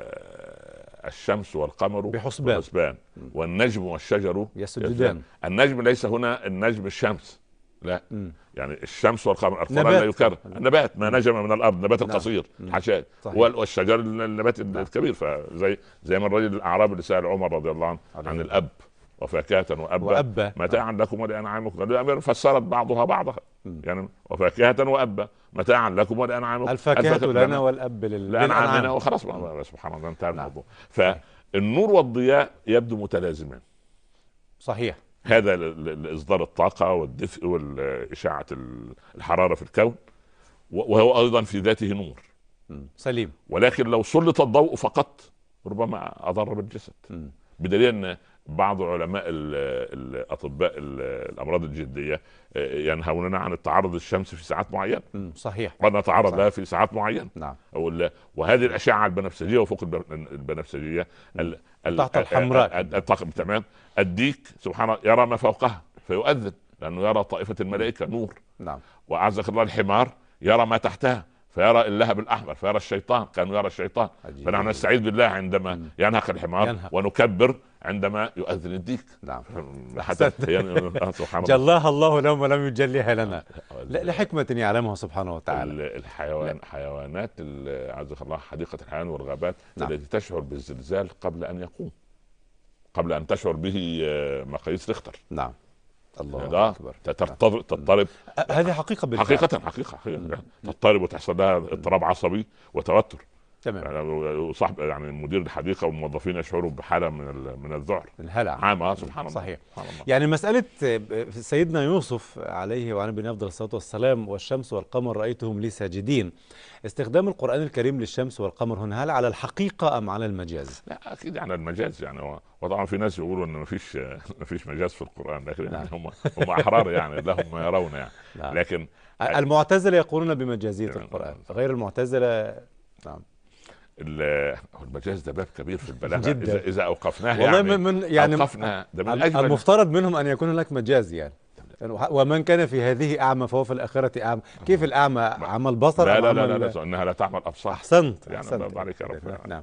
الشمس والقمر بحسبان والنجم والشجر يسجدان. النجم ليس هنا النجم الشمس، لا. يعني الشمس والقمر القرآن لا يكرر النبات، ما نجم من الارض نبات القصير الحشائش، والشجر النبات الكبير. فزي ما الرجل الاعرابي اللي سأل عمر رضي الله عنه عن الاب وفاكهة وأبا متاعا لكم ولأنعامكم، فسرت بعضها بعضها يعني وفاكهة وأبا متاعا لكم ولأنعامكم. الفاكهة لنا والأب لأنعامنا، وخلاص سبحان الله انتهى الموضوع. فالنور والضياء يبدو متلازمان. صحيح. هذا لإصدار الطاقة والدفء والإشاعة الحرارة في الكون، وهو أيضا في ذاته نور سليم. ولكن لو سلط الضوء فقط ربما أضر بالجسد. بدليل أن بعض علماء الأطباء الأمراض الجلدية ينهوننا عن التعرض للشمس في ساعات معينة. صحيح. قد نتعرض لها في ساعات معينة. نعم. وهذه الأشعة البنفسجية وفوق البنفسجية تحت الحمراء الطاقم تمام. الديك سبحان الله يرى ما فوقها فيؤذن لأنه يرى طائفة الملائكة نور. نعم. وأعزك الله الحمار يرى ما تحتها فيرى اللهب الأحمر، فيرى الشيطان كانوا يرى الشيطان. فنحن نستعيذ بالله عندما ينهق الحمار ونكبر عندما يؤذن الديك. نعم. حتى سبحان الله. جلاها الله لهم ولم يجليها لنا لحكمة يعلمها سبحانه وتعالى. حيوانات عزك الله حديقة الحيوان والغابات التي تشعر بالزلزال قبل أن يقوم، قبل أن تشعر به مقاييس ريختر. نعم. الله أكبر. تضطرب. هذه حقيقة بالفعل. حقيقة تضطرب وتحصل لها اضطراب عصبي وتوتر. تمام. يعني صاحب يعني مدير الحديقة والموظفين يشعروا بحالة من الذعر، الهلع عام. سبحان الله. صحيح. سبحان الله. يعني مسألة سيدنا يوسف عليه وعلى نبينا أفضل الصلاة والسلام والشمس والقمر رأيتهم لي ساجدين، استخدام القرآن الكريم للشمس والقمر هنا هل على الحقيقة أم على المجاز؟ لا أكيد على المجاز يعني. وطبعا في ناس يقولوا إن مفيش مجاز في القرآن، لكن يعني هم أحرار يعني لهم ما يرون يعني. لكن المعتزلة يقولون بمجازية القرآن، غير المعتزلة نعم. المجاز ده باب كبير في البلاغه اذا اوقفناه يعني اوقفنا ده من أجمل. المفترض منهم ان يكون هناك مجاز يعني. ومن كان في هذه اعمى فهو في الاخره اعمى. كيف الاعمى عمى البصر؟ لا انها لا تعمى الابصار. احسنت يعني احسنت عليك يا رب. نعم.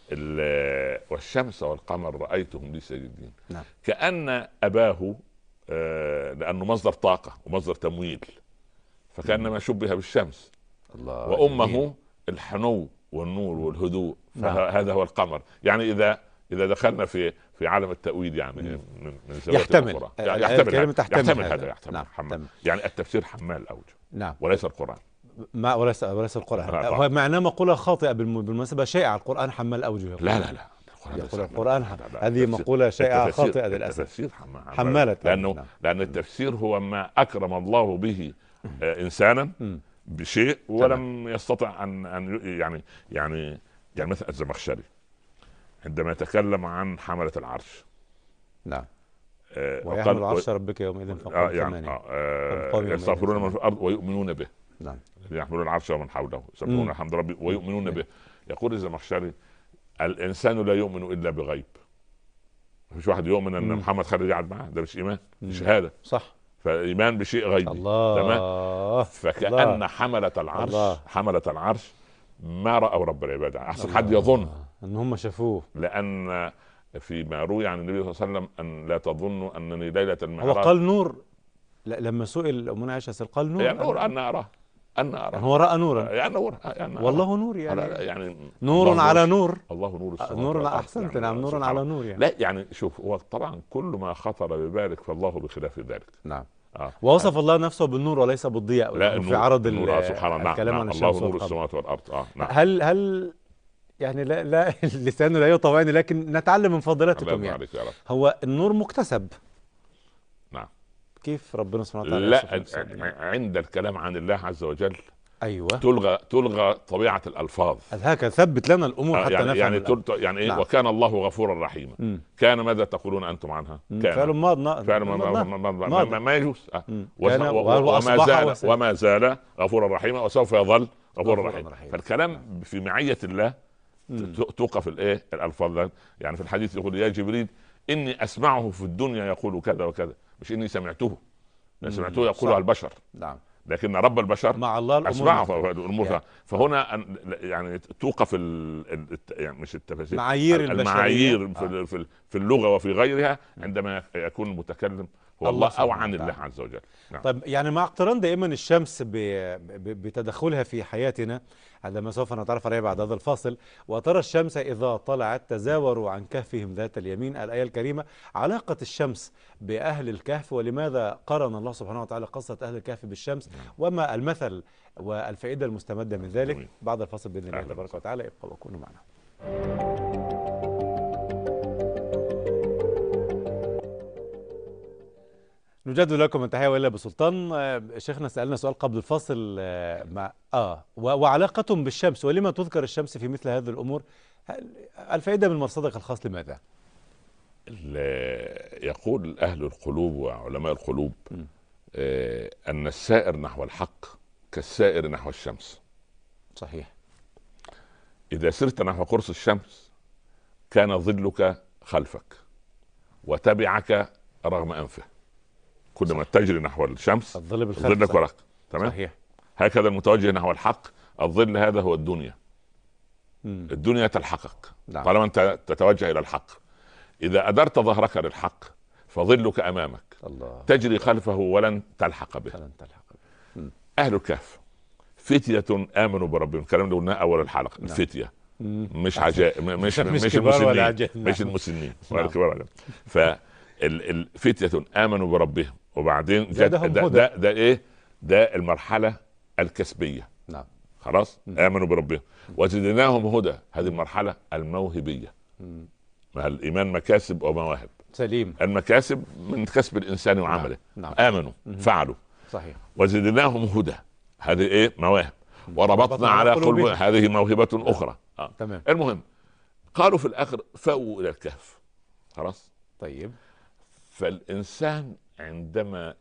والشمس والقمر رايتهم لي ساجدين. نعم. كأن اباه لانه مصدر طاقه ومصدر تمويل، فكانما شبه بالشمس. الله. وامه الحنو والنور والهدوء، فهذا هو القمر. يعني اذا دخلنا في عالم التأويل يعني من زاوية يحتمل هذا يحتمل. نعم. يعني التفسير حمال أوجه. نعم. وليس القرآن. وليس القرآن. هو معناه مقولة خاطئة بالمناسبة شائعة، القرآن حمال أوجه. لا القرآن هذه مقولة شائعة خاطئة للأسف. التفسير حمالة. لأن التفسير هو ما أكرم الله به انسانا بشيء ولم يستطع ان يعني مثلا الزمخشري عندما يتكلم عن حملة العرش. نعم. ويحمل عرش ربك يومئذ فوقهم ثمانية يستغفرون من في الأرض ويؤمنون به. نعم. يحملون العرش ومن حوله يسبحون الحمد ربي ويؤمنون به. يقول الزمخشري الإنسان لا يؤمن إلا بغيب. مفيش واحد يؤمن أن محمد خالد قاعد معاه، ده مش إيمان، شهادة. صح. فإيمان بشيء غيبي. الله. تمام. فكأن الله. حملة العرش ما رأوا رب العباد. أحسن حد يظن أن هم شافوه، لأن فيما روي عن النبي صلى الله عليه وسلم أن لا تظنوا أنني ليلة المعراج. هو قال نور. لا، لما سئل أمنا عائشة قال نور. يعني نور أن أراه. يعني هو رأى نورا. يعني نور والله نور يعني نور على نور. الله نور السماوات نور. أحسنت. نعم. نور على نور يعني. لا يعني شوف، هو طبعا كل ما خطر ببالك فالله بخلاف ذلك. نعم. ووصف الله نفسه بالنور وليس بالضياء. لا في عرض سبحان الكلام عن الله نور السماوات والأرض. نعم. هل يعني لا لسانه لا يطوعني يعني، لكن نتعلم من فضيلتكم يعني. هو النور مكتسب. نعم. كيف ربنا سبحانه وتعالى؟ لا، عند الكلام عن الله عز وجل ايوه تلغى طبيعة الألفاظ. هكذا ثبت لنا الأمور حتى نفهم يعني ايه؟ نعم. وكان الله غفورا رحيما. كان ماذا تقولون أنتم عنها؟ فعل ماض. ما يجوز. وما زال غفورا رحيما وسوف يظل غفورا رحيما. فالكلام في معية الله توقف الألفاظ. يعني في الحديث يقول يا جبريل إني أسمعه في الدنيا يقول كذا وكذا، مش إني سمعته يقولها البشر. نعم. لكن رب البشر مع الله أسمعه الأمور يعني. فهنا يعني توقف يعني مش التفاسير، المعايير في اللغة وفي غيرها عندما يكون المتكلم هو الله أو عن الله عز وجل. نعم. طيب يعني مع اقتران دائما الشمس بتدخلها في حياتنا، هذا ما سوف نتعرف عليه بعد هذا الفاصل. وترى الشمس إذا طلعت تزاوروا عن كهفهم ذات اليمين، الآية الكريمة. علاقة الشمس بأهل الكهف، ولماذا قرن الله سبحانه وتعالى قصة أهل الكهف بالشمس، وما المثل والفائدة المستمدة من ذلك بعد الفاصل بإذن الله تبارك وتعالى. ابقوا وكونوا معنا. نجدد لكم التحية وإلا بسلطان. شيخنا سألنا سؤال قبل الفاصل وعلاقتهم بالشمس، ولما تذكر الشمس في مثل هذه الأمور؟ الفائدة من مرصدك الخاص لماذا؟ يقول أهل القلوب وعلماء القلوب أن السائر نحو الحق كالسائر نحو الشمس. صحيح. إذا سرت نحو قرص الشمس كان ظلك خلفك وتبعك رغم أنفه. كل ما تجري نحو الشمس ظلك وراك. تمام. صحيح. هكذا المتوجه نحو الحق الظل هذا هو الدنيا. الدنيا تلحقك طالما انت تتوجه الى الحق. اذا ادرت ظهرك للحق فظلك امامك. الله. تجري خلفه ولن تلحق به. اهل الكهف فتية امنوا بربهم. الكلام ده قلناه اول الحلقه. الفتية مش عجائب، مش المسنين، مش المسنين. فالفتية امنوا بربهم. وبعدين ده ايه؟ ده المرحلة الكسبية. نعم. خلاص. آمنوا بربهم وزدناهم هدى. هذه المرحلة الموهبية. ما الإيمان مكاسب ومواهب. سليم. المكاسب من كسب الإنسان وعمله. نعم. آمنوا فعلوا. صحيح. وزدناهم هدى. هذه ايه؟ مواهب. وربطنا على قلوبهم. هذه موهبة أخرى. تمام. المهم قالوا في الآخر فأووا إلى الكهف. خلاص. طيب. فالإنسان عندما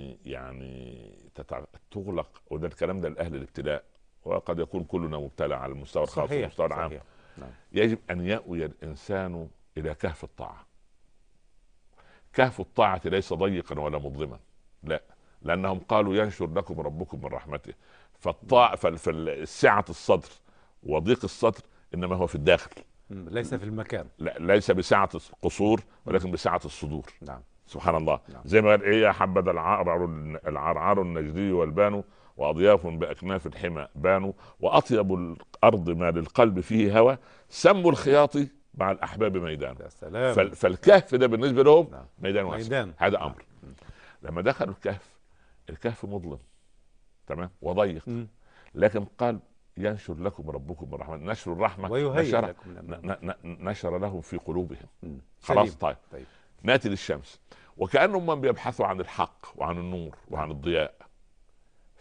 تغلق، وده الكلام ده لأهل الابتلاء، وقد يكون كلنا مبتلى على المستوى الخاص والمستوى العام. نعم. يجب أن يأوي الإنسان إلى كهف الطاعة. كهف الطاعة ليس ضيقا ولا مظلما، لا، لأنهم قالوا ينشر لكم ربكم من رحمته. فالسعة الصدر وضيق الصدر إنما هو في الداخل، ليس في المكان. لا، ليس بسعة القصور ولكن بسعة الصدور. نعم. سبحان الله. زي ما قال ايه؟ حبذا العرعر النجدي والبان واضياف باكناف الحمى بانوا وأطيب الأرض ما للقلب فيه هوى سموا الخياط مع الأحباب ميدان. فالكهف ده بالنسبة لهم ميدان واسع. هذا أمر. لما دخلوا الكهف مظلم تمام وضيق، لكن قال ينشر لكم ربكم الرحمة. نشر الرحمة نشر لهم في قلوبهم. خلاص. طيب ناتي للشمس، وكأنهم من بيبحثوا عن الحق وعن النور وعن الضياء،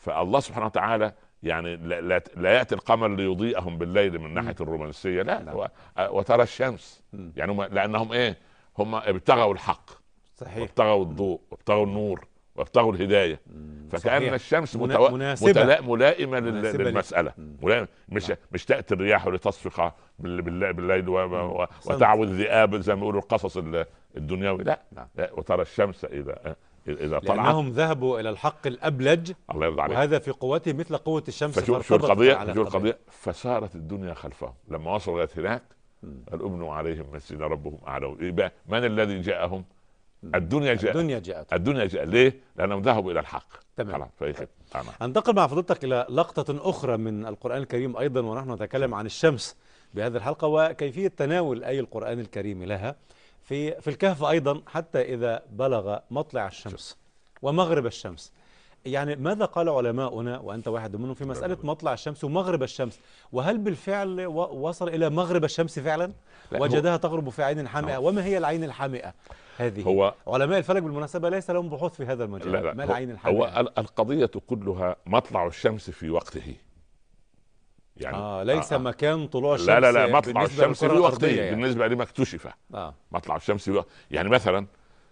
فالله سبحانه وتعالى يعني لا ياتي القمر ليضيئهم بالليل من ناحيه الرومانسيه، لا نعم. وترى الشمس. مم. يعني لانهم ايه؟ هم ابتغوا الحق، صحيح. وابتغوا الضوء، وابتغوا النور، وابتغوا الهدايه. فكأن صحيح. الشمس مناسبة. ملائمة مناسبة للمسألة. مم. ملائمة. مش نعم. مش تأتي الرياح لتصفق بالليل أحسنت. وتعوي الذئاب زي ما بيقولوا القصص الدنيوي، لا. نعم. لا. وترى الشمس إذا طلعت. لأنهم ذهبوا إلى الحق الأبلج، الله يرضى عليك. وهذا في قوته مثل قوة الشمس، فشوف القضية فصارت الدنيا خلفهم لما وصلوا لغاية هناك. قال ابنوا عليهم مسجد ربهم أعلى. يبقى من الذي جاءهم؟ الدنيا جاءت. الدنيا جاءت. ليه؟ لأنهم ذهبوا إلى الحق. تمام. انتقل مع فضيلتك إلى لقطة أخرى من القرآن الكريم أيضا، ونحن نتكلم عن الشمس بهذه الحلقة وكيفية تناول أي القرآن الكريم لها. في الكهف أيضا، حتى إذا بلغ مطلع الشمس ومغرب الشمس، يعني ماذا قال علماؤنا وأنت واحد منهم في مسألة مطلع الشمس ومغرب الشمس؟ وهل بالفعل وصل إلى مغرب الشمس فعلا؟ وجدها تغرب في عين حامئة؟ وما هي العين الحامئة هذه؟ علماء الفلك بالمناسبة ليس لهم بحوث في هذا المجال. لا ما العين الحامئة؟ هو القضية كلها مطلع الشمس في وقته. يعني ليس مكان طلوع الشمس. لا مطلع الشمس في وقته يعني. بالنسبة لما اكتشف. مطلع الشمس في يعني مثلا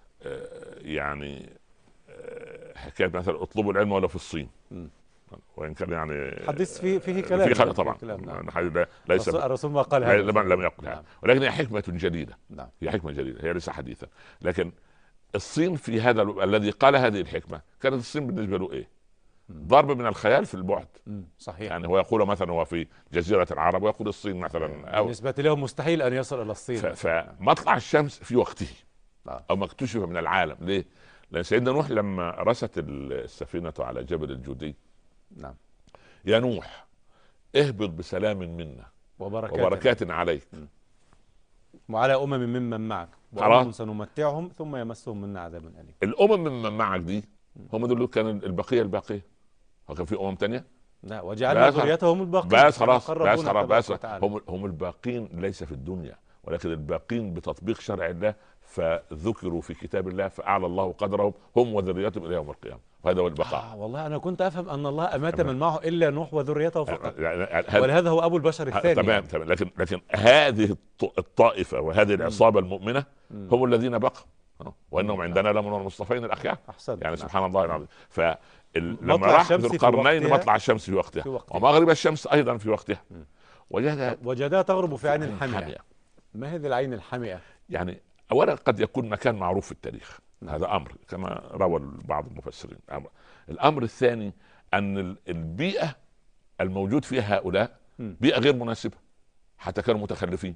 حكاية مثلا اطلبوا العلم ولا في الصين. وإن كان يعني حديث فيه كلام. فيه طبعا. ليس الرسول ما قال هذا. لم يقل هذا. ولكن هي حكمة جديدة. نعم. هي حكمة جديدة، هي ليس حديثة. لكن الصين في هذا الذي قال هذه الحكمة، كانت الصين بالنسبة له ايه؟ ضرب من الخيال في البعد. صحيح. يعني هو يقول مثلا هو في جزيرة العرب، ويقول الصين مثلا بالنسبة له مستحيل أن يصل إلى الصين. فمطلع الشمس في وقته أو ما اكتشف من العالم. ليه؟ لأن سيدنا نوح لما رست السفينة على جبل الجودي، نعم، يا نوح اهبط بسلام منا وبركات عليك وعلى ممن معك، وأمم سنمتعهم ثم يمسهم منا عذاب أليم. الأمم ممن معك دي هم دول كان البقية. هو كان في تانية؟ لا، وجعلنا ذريتهم الباقين. بس خلاص هم الباقين ليس في الدنيا، ولكن الباقين بتطبيق شرع الله، فذكروا في كتاب الله فأعلى الله قدرهم هم وذريتهم إلى يوم القيامة. وهذا هو البقاء. والله أنا كنت أفهم أن الله أمات من معه إلا نوح وذريته فقط، ولهذا هو أبو البشر الثاني. تمام. لكن هذه الطائفة وهذه العصابة المؤمنة هم الذين بقوا، وإنهم عندنا لمن المصطفين الأخيار. يعني سبحان الله العظيم. لما راح ذو القرنين مطلع الشمس في وقتها ومغرب الشمس أيضا في وقتها، وجدها تغرب في عين حامئة. ما هذه العين الحامئة؟ يعني أولا قد يكون مكان معروف في التاريخ. هذا أمر كما روى بعض المفسرين. الأمر الثاني أن البيئة الموجود فيها هؤلاء بيئة غير مناسبة، حتى كانوا متخلفين.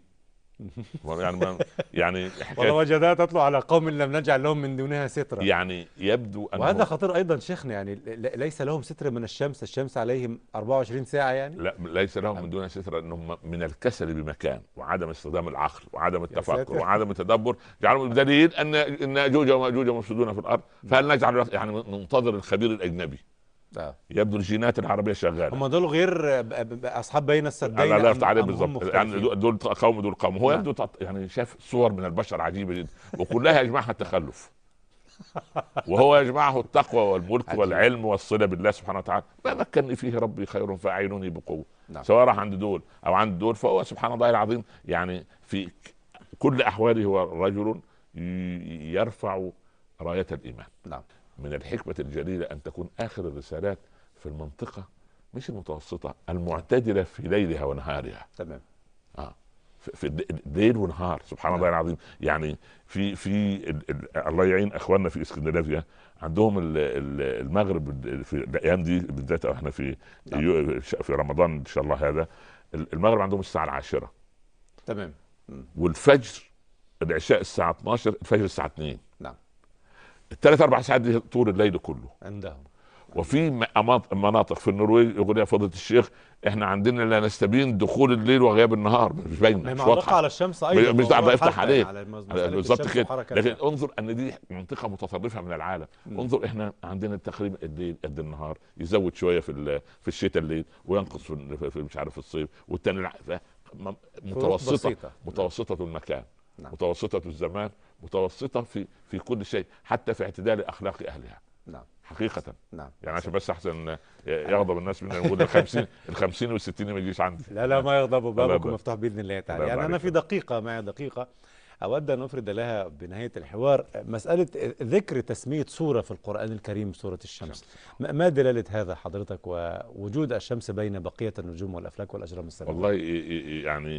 يعني وجدها تطلع على قوم لم نجعل لهم من دونها سترا. يعني يبدو أن وهذا خطير أيضا شيخنا، يعني ليس لهم ستر من الشمس عليهم 24 ساعة. يعني لا، ليس لهم من دونها ستر، أنهم من الكسل بمكان وعدم استخدام العقل وعدم التفكر وعدم التدبر جعلهم بدليل أن يأجوج ومأجوج مفسدون في الأرض. فهل نجعل يعني ننتظر الخبير الأجنبي؟ يبدو الجينات العربية شغالة. هم دول غير أصحاب بين السدين. لا يفتح عليه بالضبط. يعني دول قوم هو يبدو يعني شاف صور من البشر عجيبة جدا، وكلها يجمعها التخلف وهو يجمعه التقوى والملك والعلم والصلة بالله سبحانه وتعالى. ما مكنني فيه ربي خير فأعينوني بقوة. سواء راح عند دول أو عند دول، فهو سبحان الله العظيم يعني في كل أحواله هو رجل يرفع راية الإيمان. من الحكمة الجليلة أن تكون آخر الرسالات في المنطقة مش المتوسطة، المعتدلة في ليلها ونهارها. تمام. في ليل ونهار سبحان الله العظيم. يعني في الله يعين اخواننا في اسكندنافيا، عندهم المغرب في الايام دي بالذات. احنا في رمضان ان شاء الله هذا المغرب عندهم الساعة 10. تمام. والفجر العشاء الساعة 12، الفجر الساعة 2. نعم. الثلاث 4 ساعات دي طول الليل كله عندهم. وفي مناطق في النرويج يقول يا فضيلة الشيخ احنا عندنا لا نستبين دخول الليل وغياب النهار، مش باينه، مش واضحه على الشمس ايضا، مش عارف يفتح عليه بالظبط كده. لكن انظر ان دي منطقه متطرفه من العالم. انظر احنا عندنا تقريبا الليل قد النهار، يزود شويه في الشتاء الليل وينقص في مش عارف الصيف، والتاني متوسطه المكان. متوسطه الزمان، متوسطه في كل شيء، حتى في اعتدال اخلاق اهلها. حقيقة. نعم. يعني عشان بس احسن يغضب الناس من نقول ال50 وال60 ما يجيش عندي. لا ما يغضب، بابكم الله مفتوح باذن الله تعالى. الله يعني انا يبارك في دقيقه معي دقيقه اود ان افرد لها بنهايه الحوار، مساله ذكر تسميه سوره في القران الكريم سوره الشمس. ما دلاله هذا حضرتك، ووجود الشمس بين بقيه النجوم والافلاك والاجرام السماويه؟ والله يعني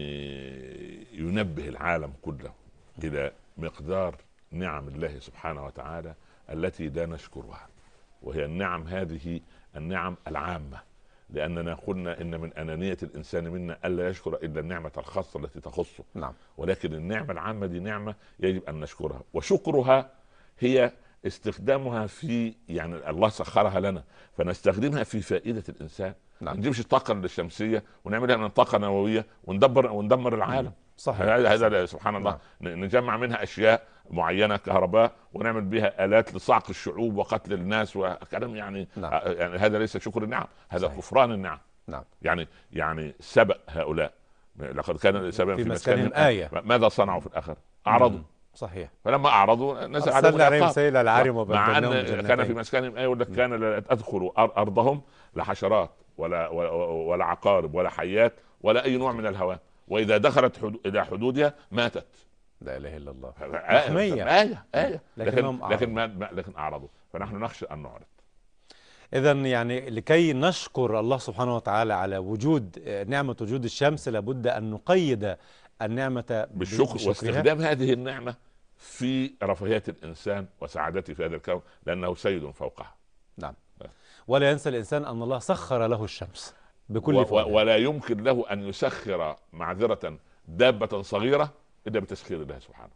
ينبه العالم كله الى مقدار نعم الله سبحانه وتعالى التي لا نشكرها، وهي النعم هذه النعم العامة، لأننا قلنا إن من أنانية الإنسان منا ألا يشكر إلا النعمة الخاصة التي تخصه. نعم. ولكن النعمة العامة دي نعمة يجب أن نشكرها، وشكرها هي استخدامها في، يعني الله سخرها لنا فنستخدمها في فائدة الإنسان. نعم. ما نجيبش الطاقة الشمسية ونعملها من طاقة نووية وندمر العالم. صحيح. هذا سبحان الله. نجمع منها أشياء معينة كهرباء ونعمل بها آلات لصعق الشعوب وقتل الناس وكلام يعني. نعم. يعني هذا ليس شكر النعم، هذا صحيح. كفران النعم. نعم. يعني سبق هؤلاء لقد كان سبب في في مسكنهم آية. ماذا صنعوا في الآخر؟ أعرضوا. صحيح. فلما أعرضوا نزل عليهم سيل العارم مع أن كان في مسكنهم آية، ولا كان لا أدخلوا أرضهم لحشرات ولا عقارب ولا حيات ولا أي نوع من الهواء، وإذا دخلت إلى حدودها ماتت. لا إله إلا الله. آية. لكن أعرضوا، فنحن نخشى أن نعرض. إذن يعني لكي نشكر الله سبحانه وتعالى على وجود نعمة وجود الشمس لابد أن نقيد النعمة بالشكر واستخدام هذه النعمة في رفاهية الإنسان وسعادته في هذا الكون، لأنه سيد فوقها. نعم. ولا ينسى الإنسان أن الله سخر له الشمس بكل فضل، ولا يمكن له أن يسخر معذرة دابة صغيرة إلا بتسخير الله سبحانه.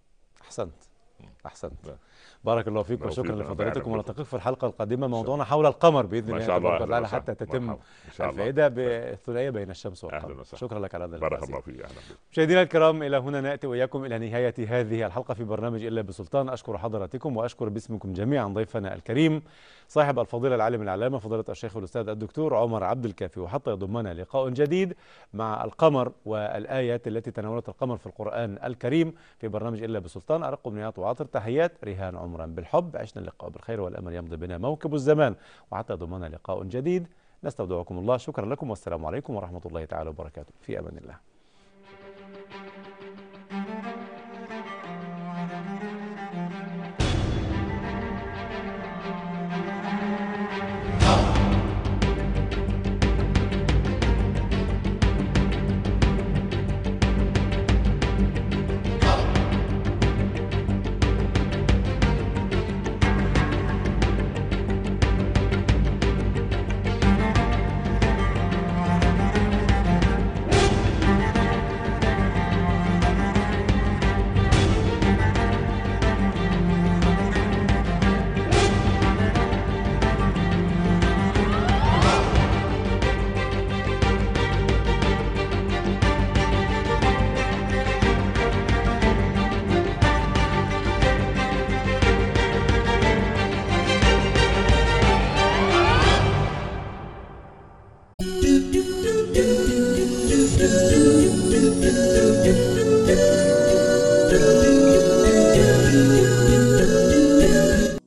أحسنت. بارك الله فيك وشكرا لفضيلتكم، ونلتقيكم في الحلقة القادمة. موضوعنا حول القمر بإذن الله تبارك وتعالى حتى تتم الفائدة بالثنائية بين الشمس والقمر. شكرا لك على هذا بارك الله فيك. مشاهدينا الكرام، إلى هنا نأتي وإياكم إلى نهاية هذه الحلقة في برنامج إلا بسلطان. أشكر حضراتكم وأشكر باسمكم جميعا ضيفنا الكريم صاحب الفضيلة العالم العلامة فضيلة الشيخ الأستاذ الدكتور عمر عبد الكافي، وحتى يضمنا لقاء جديد مع القمر والآيات التي تناولت القمر في القرآن الكريم في برنامج إلا بسلطان. أرق أمنيات وعاطر تحيات ريهان عمرا بالحب. عشنا اللقاء بالخير والأمل يمضي بنا موكب الزمان، وحتى يضمنا لقاء جديد نستودعكم الله. شكرا لكم والسلام عليكم ورحمة الله تعالى وبركاته. في أمان الله.